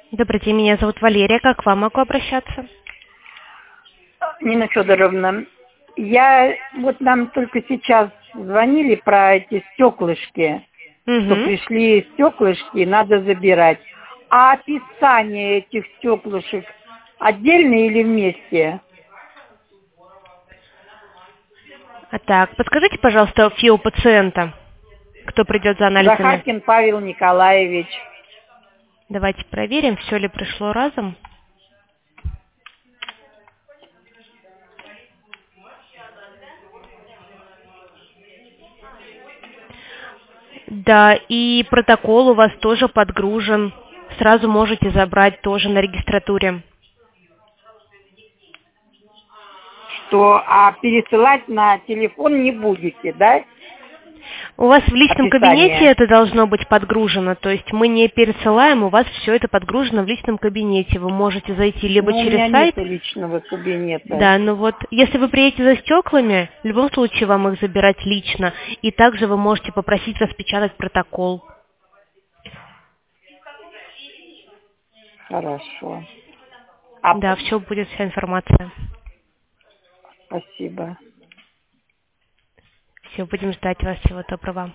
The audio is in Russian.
Добрый день, меня зовут Валерия. Как к вам могу обращаться? Нина Федоровна, вот нам только сейчас звонили про эти стеклышки, что Угу. пришли стеклышки, надо забирать. А описание этих стеклышек отдельно или вместе? Так, подскажите, пожалуйста, ФИО пациента, кто придет за анализами. Захаркин Павел Николаевич. Давайте проверим, все ли пришло разом. Да, и протокол у вас тоже подгружен. Сразу можете забрать тоже на регистратуре. А пересылать на телефон не будете, да? У вас в личном кабинете Описание. это должно быть подгружено, то есть мы не пересылаем, у вас все это подгружено в личном кабинете. Вы можете зайти либо Но у через меня нет сайт. личного кабинета. Да, ну вот, если вы приедете за стеклами, в любом случае вам их забирать лично, и также вы можете попросить распечатать протокол. Хорошо. Да, все будет, вся информация. Спасибо. Все, будем ждать вас. Всего доброго.